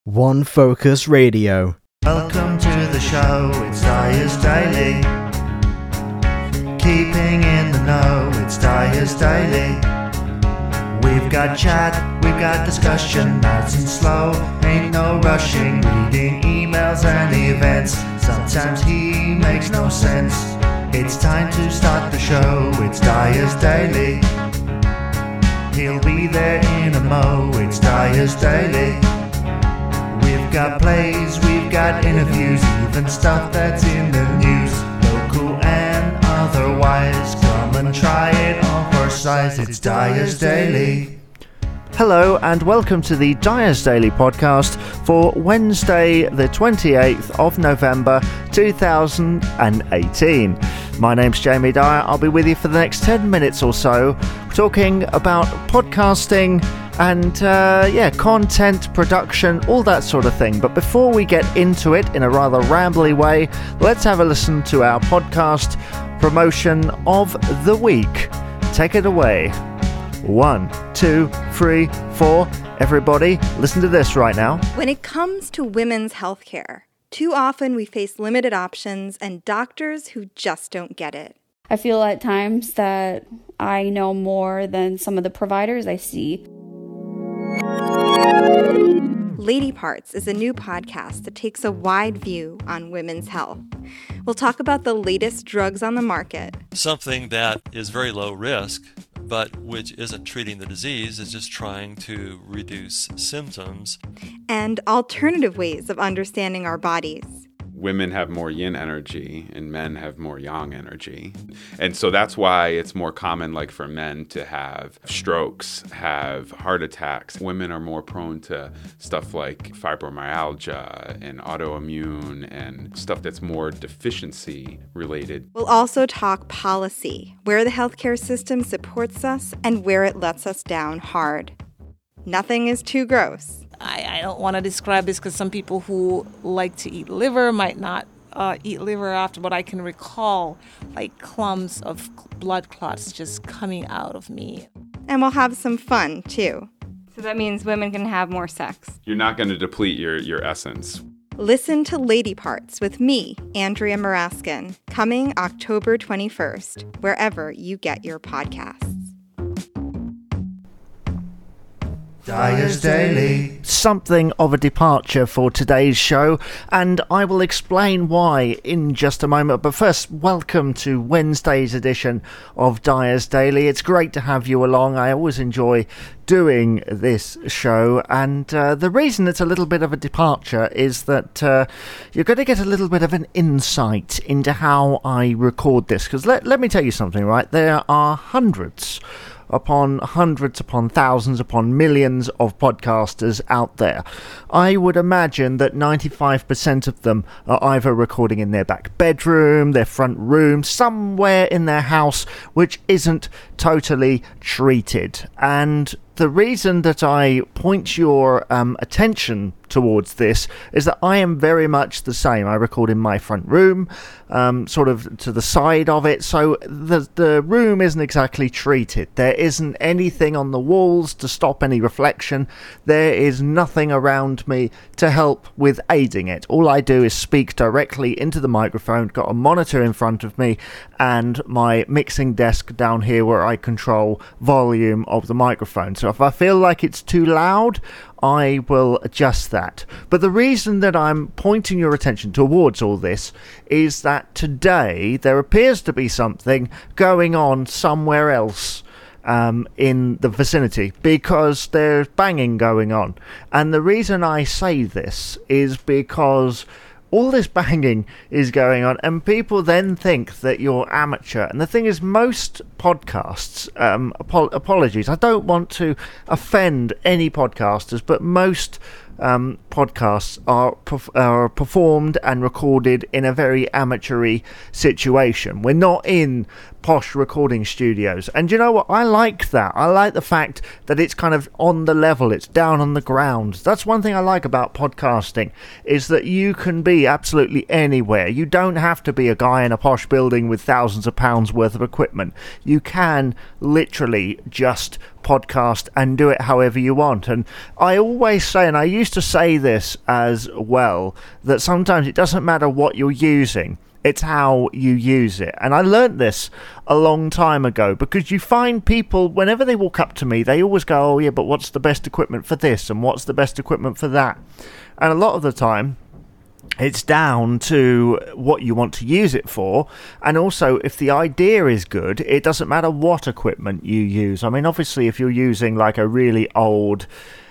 One Focus Radio. Welcome to the show, it's Dyer's Daily. Keeping in the know, it's Dyer's Daily. We've got chat, we've got discussion, nice and slow, ain't no rushing, reading emails and events. Sometimes he makes no sense. It's time to start the show, it's Dyer's Daily. He'll be there in a mo, it's Dyer's Daily. We've got plays, we've got interviews, even stuff that's in the news. Local and otherwise, come and try it on for size, it's Dyer's Daily. Hello and welcome to the Dyer's Daily podcast for Wednesday the 28th of November 2018. My name's Jamie Dyer. I'll be with you for the next 10 minutes or so talking about podcasting and content production, all that sort of thing. But before we get into it in a rather rambly way, let's have a listen to our podcast promotion of the week. Take it away. 1, 2, 3, 4. Everybody, listen to this right now. When it comes to women's healthcare, too often we face limited options and doctors who just don't get it. I feel at times that I know more than some of the providers I see. Lady Parts is a new podcast that takes a wide view on women's health. We'll talk about the latest drugs on the market. Something that is very low risk, but which isn't treating the disease, is just trying to reduce symptoms. And alternative ways of understanding our bodies. Women have more yin energy and men have more yang energy. And so that's why it's more common, like for men, to have strokes, have heart attacks. Women are more prone to stuff like fibromyalgia and autoimmune and stuff that's more deficiency related. We'll also talk policy, where the healthcare system supports us and where it lets us down hard. Nothing is too gross. I don't want to describe this because some people who like to eat liver might not eat liver after, but I can recall like clumps of blood clots just coming out of me. And we'll have some fun, too. So that means women can have more sex. You're not going to deplete your essence. Listen to Lady Parts with me, Andrea Maraskin, coming October 21st, wherever you get your podcasts. Dyer's Daily. Something of a departure for today's show, and I will explain why in just a moment. But first, welcome to Wednesday's edition of Dyer's Daily. It's great to have you along. I always enjoy doing this show, and the reason it's a little bit of a departure is that you're going to get a little bit of an insight into how I record this, because let me tell you something, right? There are hundreds upon thousands upon millions of podcasters out there. I would imagine that 95% of them are either recording in their back bedroom, their front room, somewhere in their house which isn't totally treated. And the reason that I point your attention towards this is that I am very much the same. I record in my front room, sort of to the side of it, so the room isn't exactly treated. There isn't anything on the walls to stop any reflection. There is nothing around me to help with aiding it. All I do is speak directly into the microphone, got a monitor in front of me, and my mixing desk down here where I control volume of the microphone. So if I feel like it's too loud, I will adjust that. But the reason that I'm pointing your attention towards all this is that today there appears to be something going on somewhere else in the vicinity, because there's banging going on. And the reason I say this is because all this banging is going on, and people then think that you're amateur. And the thing is, most podcasts, apologies, I don't want to offend any podcasters, but most podcasts are performed and recorded in a very amateur-y situation. We're not in posh recording studios, and you know what, I like that. I like the fact that it's kind of on the level, it's down on the ground. That's one thing I like about podcasting, is that you can be absolutely anywhere. You don't have to be a guy in a posh building with thousands of pounds worth of equipment. You can literally just podcast and do it however you want. And I always say, and I used to say this as well, that sometimes it doesn't matter what you're using, it's how you use it. And I learned this a long time ago, because you find people, whenever they walk up to me, they always go, oh yeah, but what's the best equipment for this and what's the best equipment for that? And a lot of the time it's down to what you want to use it for, and also if the idea is good, it doesn't matter what equipment you use. I mean, obviously if you're using like a really old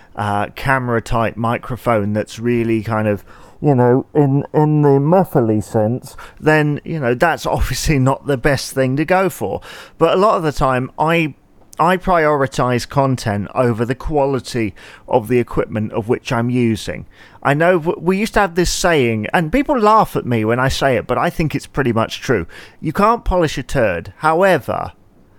camera type microphone that's really kind of, you know, in the muffly sense, then, you know, that's obviously not the best thing to go for. But a lot of the time I prioritize content over the quality of the equipment of which I'm using. I know we used to have this saying, and people laugh at me when I say it, but I think it's pretty much true. You can't polish a turd. However,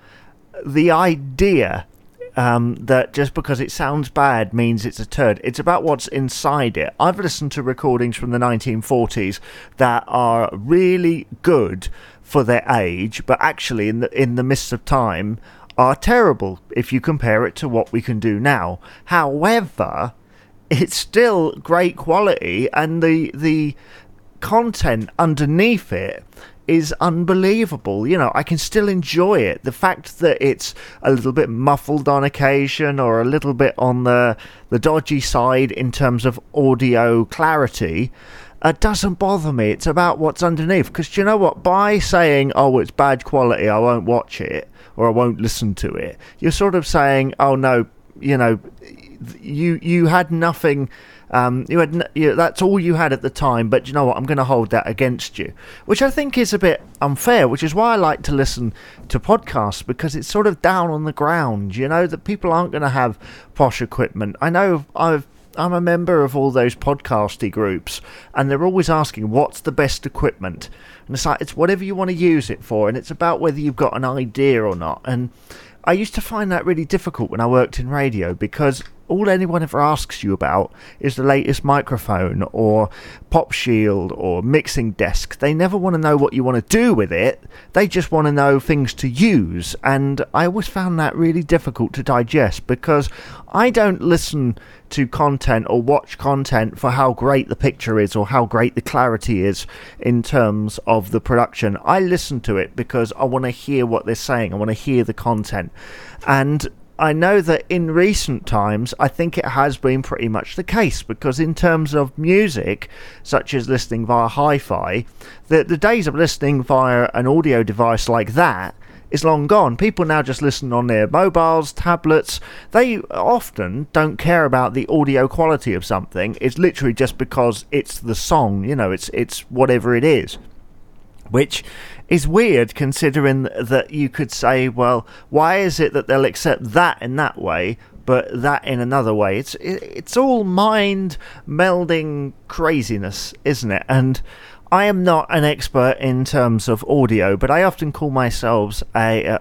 the idea that just because it sounds bad means it's a turd. It's about what's inside it. I've listened to recordings from the 1940s that are really good for their age, but actually in the midst of time are terrible if you compare it to what we can do now. However, it's still great quality, and the content underneath it is unbelievable. You know, I can still enjoy it. The fact that it's a little bit muffled on occasion or a little bit on the dodgy side in terms of audio clarity doesn't bother me. It's about what's underneath. Because you know what? By saying, oh, it's bad quality, I won't watch it or I won't listen to it, you're sort of saying, oh no, you know, you had nothing. That's all you had at the time, but you know what, I'm going to hold that against you, which I think is a bit unfair, which is why I like to listen to podcasts, because it's sort of down on the ground, you know, that people aren't going to have posh equipment. I know I'm a member of all those podcasty groups, and they're always asking what's the best equipment, and it's like, it's whatever you want to use it for, and it's about whether you've got an idea or not. And I used to find that really difficult when I worked in radio, because all anyone ever asks you about is the latest microphone or pop shield or mixing desk. They never want to know what you want to do with it. They just want to know things to use. And I always found that really difficult to digest, because I don't listen to content or watch content for how great the picture is or how great the clarity is in terms of the production. I listen to it because I want to hear what they're saying. I want to hear the content. And I know that in recent times, I think it has been pretty much the case, because in terms of music, such as listening via hi-fi, the days of listening via an audio device like that is long gone. People now just listen on their mobiles, tablets. They often don't care about the audio quality of something. It's literally just because it's the song, you know, it's whatever it is. Which is weird, considering that you could say, well, why is it that they'll accept that in that way, but that in another way? It's all mind-melding craziness, isn't it? And I am not an expert in terms of audio, but I often call myself a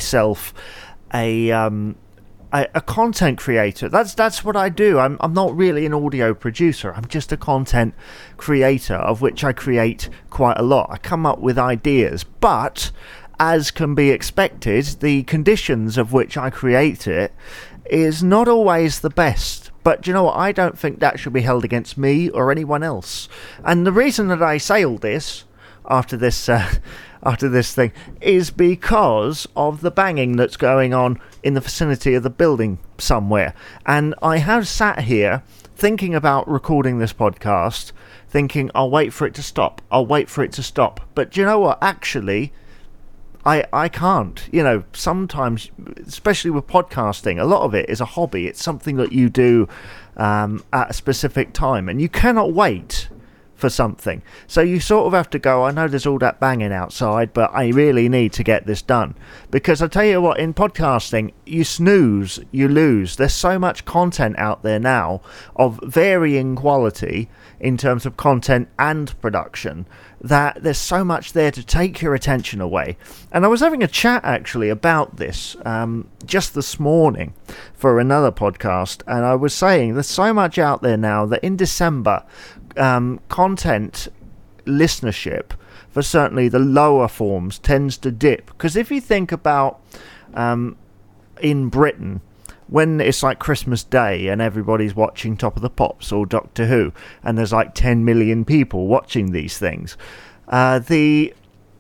content creator. That's what I do. I'm not really an audio producer. I'm just a content creator, of which I create quite a lot. I come up with ideas, but as can be expected, the conditions of which I create it is not always the best. But you know what? I don't think that should be held against me or anyone else. And the reason that I say all this after this thing is because of the banging that's going on in the vicinity of the building somewhere. And I have sat here thinking about recording this podcast, thinking, I'll wait for it to stop. But you know what? Actually, I can't. You know, sometimes, especially with podcasting, a lot of it is a hobby. It's something that you do at a specific time, and you cannot wait for something. So you sort of have to go, I know there's all that banging outside, but I really need to get this done. Because I tell you what, in podcasting, you snooze, you lose. There's so much content out there now of varying quality in terms of content and production, that there's so much there to take your attention away. And I was having a chat actually about this just this morning for another podcast, and I was saying there's so much out there now that in December, content listenership for certainly the lower forms tends to dip. Because if you think about in Britain, when it's like Christmas Day and everybody's watching Top of the Pops or Doctor Who, and there's like 10 million people watching these things, the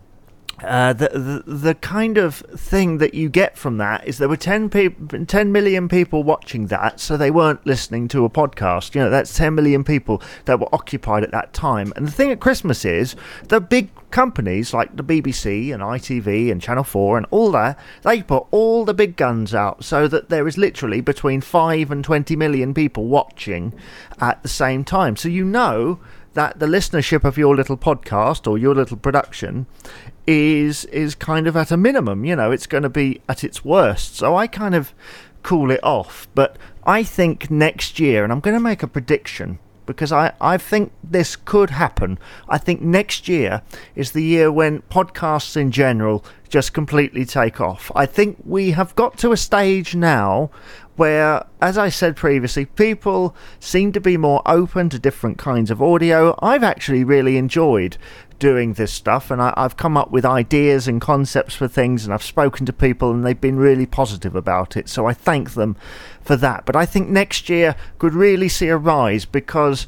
kind of thing that you get from that is there were 10 million people watching that, so they weren't listening to a podcast. You know, that's 10 million people that were occupied at that time. And the thing at Christmas is the big companies like the BBC and ITV and Channel 4 and all that, they put all the big guns out so that there is literally between 5 and 20 million people watching at the same time. So you know that the listenership of your little podcast or your little production is kind of at a minimum. You know, it's going to be at its worst. So I kind of cool it off. But I think next year, and I'm going to make a prediction because I think this could happen. I think next year is the year when podcasts in general just completely take off. I think we have got to a stage now where, as I said previously, people seem to be more open to different kinds of audio. I've actually really enjoyed doing this stuff, and I've come up with ideas and concepts for things, and I've spoken to people and they've been really positive about it, so I thank them for that. But I think next year could really see a rise because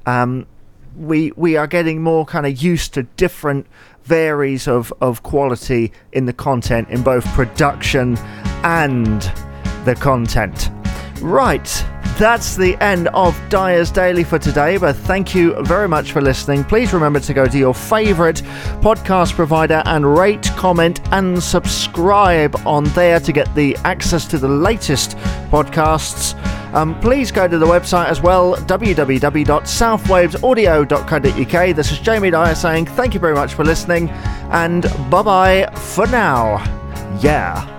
we are getting more kind of used to different varies of quality in the content, in both production and the content. Right, that's the end of Dyer's Daily for today, but thank you very much for listening. Please remember to go to your favourite podcast provider and rate, comment and subscribe on there to get the access to the latest podcasts. Please go to the website as well, www.southwavesaudio.co.uk. This is Jamie Dyer saying thank you very much for listening, and bye-bye for now. Yeah.